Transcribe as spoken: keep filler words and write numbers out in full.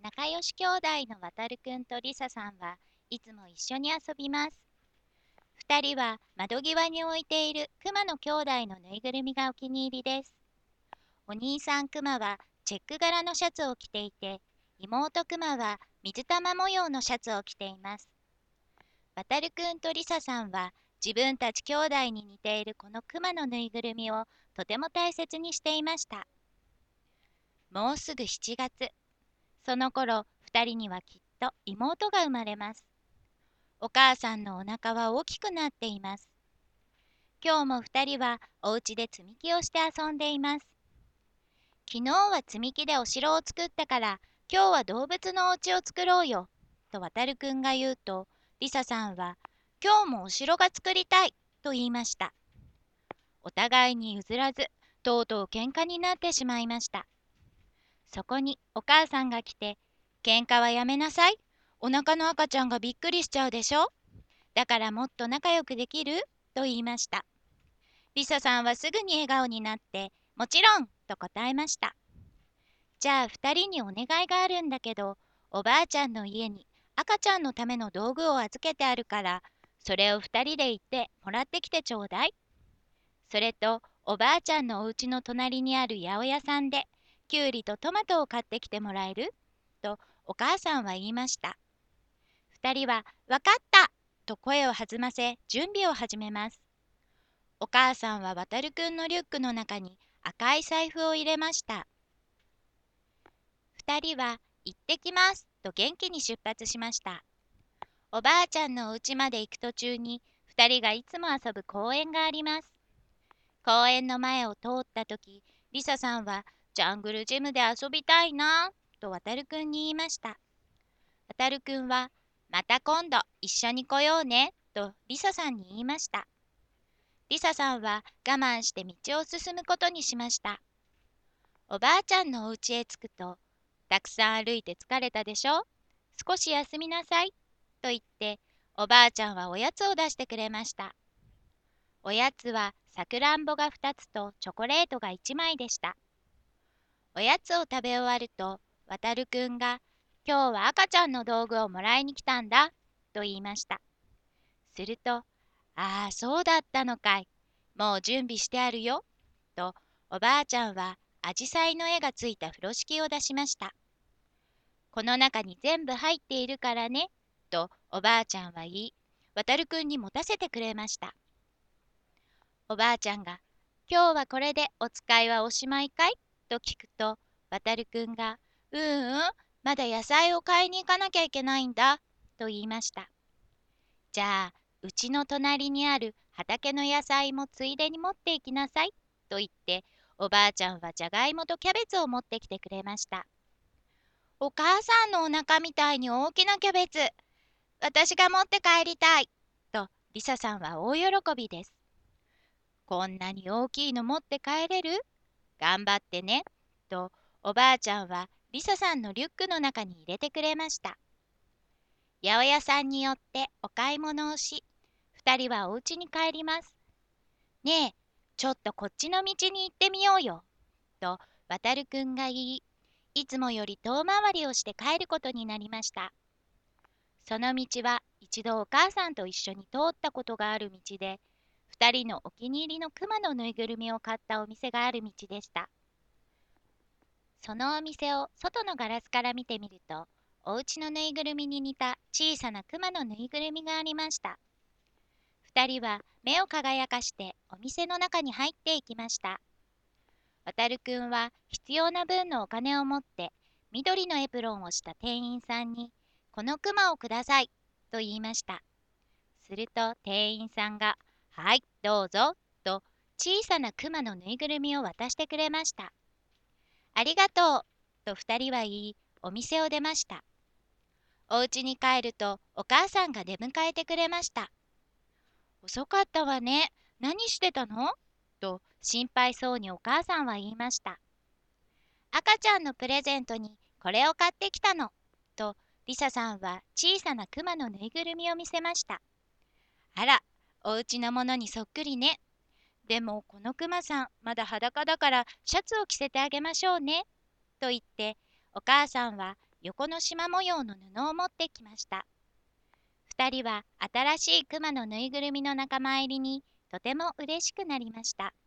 仲良し兄弟のわたるくんとりささんはいつも一緒に遊びます。二人は窓際に置いているクマの兄弟のぬいぐるみがお気に入りです。お兄さんクマはチェック柄のシャツを着ていて、妹クマは水玉模様のシャツを着ています。わたるくんとりささんは自分たち兄弟に似ているこのクマのぬいぐるみをとても大切にしていました。もうすぐしちがつ。その頃、二人にはきっと妹が生まれます。お母さんのお腹は大きくなっています。今日も二人はお家で積み木をして遊んでいます。昨日は積み木でお城を作ったから、今日は動物のお家を作ろうよ、とわたるくんが言うと、りささんは、今日もお城が作りたい、と言いました。お互いに譲らず、とうとう喧嘩になってしまいました。そこにお母さんが来て、喧嘩はやめなさい。お腹の赤ちゃんがびっくりしちゃうでしょ。だからもっと仲良くできると言いました。リサさんはすぐに笑顔になって、もちろんと答えました。じゃあ二人にお願いがあるんだけど、おばあちゃんの家に赤ちゃんのための道具を預けてあるから、それを二人で行ってもらってきてちょうだい。それと、おばあちゃんのお家の隣にある八百屋さんで、きゅうりとトマトを買ってきてもらえるとお母さんは言いました。二人は、わかったと声を弾ませ準備を始めます。お母さんはわたるくんのリュックの中に赤い財布を入れました。二人は、行ってきますと元気に出発しました。おばあちゃんのお家まで行く途中に、二人がいつも遊ぶ公園があります。公園の前を通ったとき、リサさんは、ジャングルジムで遊びたいなとわたるくんに言いました。わたるくんは、また今度一緒に来ようねとリサさんに言いました。リサさんは我慢して道を進むことにしました。おばあちゃんのお家へ着くと、たくさん歩いて疲れたでしょ。少し休みなさいと言って、おばあちゃんはおやつを出してくれました。おやつはさくらんぼがふたつとチョコレートがいちまいでした。おやつを食べ終わると、わたるくんが、今日は赤ちゃんの道具をもらいに来たんだ、と言いました。すると、ああ、そうだったのかい。もう準備してあるよ、と、おばあちゃんは、あじさいの絵がついた風呂敷を出しました。この中に全部入っているからね、と、おばあちゃんは言い、わたるくんに持たせてくれました。おばあちゃんが、今日はこれでお使いはおしまいかいと聞くと、わたるくんが、ううん、まだ野菜を買いに行かなきゃいけないんだ、と言いました。じゃあ、うちの隣にある畑の野菜もついでに持っていきなさい、と言って、おばあちゃんはじゃがいもとキャベツを持ってきてくれました。お母さんのお腹みたいに大きなキャベツ、私が持って帰りたい、とリサさんは大喜びです。こんなに大きいの持って帰れる？頑張ってね、とおばあちゃんはリサさんのリュックの中に入れてくれました。八百屋さんに寄ってお買い物をし、二人はお家に帰ります。ねえ、ちょっとこっちの道に行ってみようよ、とわたるくんが言い、いつもより遠回りをして帰ることになりました。その道は一度お母さんと一緒に通ったことがある道で、二人のお気に入りのクマのぬいぐるみを買ったお店がある道でした。そのお店を外のガラスから見てみると、お家のぬいぐるみに似た小さなクマのぬいぐるみがありました。二人は目を輝かしてお店の中に入っていきました。わたるくんは必要な分のお金を持って緑のエプロンをした店員さんに、このクマをくださいと言いました。すると店員さんが、はい、どうぞ、と小さなクマのぬいぐるみを渡してくれました。ありがとう、と二人は言い、お店を出ました。お家に帰るとお母さんが出迎えてくれました。遅かったわね。何してたの？と心配そうにお母さんは言いました。赤ちゃんのプレゼントにこれを買ってきたの、とリサさんは小さなクマのぬいぐるみを見せました。あら、お家のものにそっくりね。でもこのクマさんまだ裸だからシャツを着せてあげましょうね、と言ってお母さんは横の縞模様の布を持ってきました。二人は新しいクマのぬいぐるみの仲間入りにとても嬉しくなりました。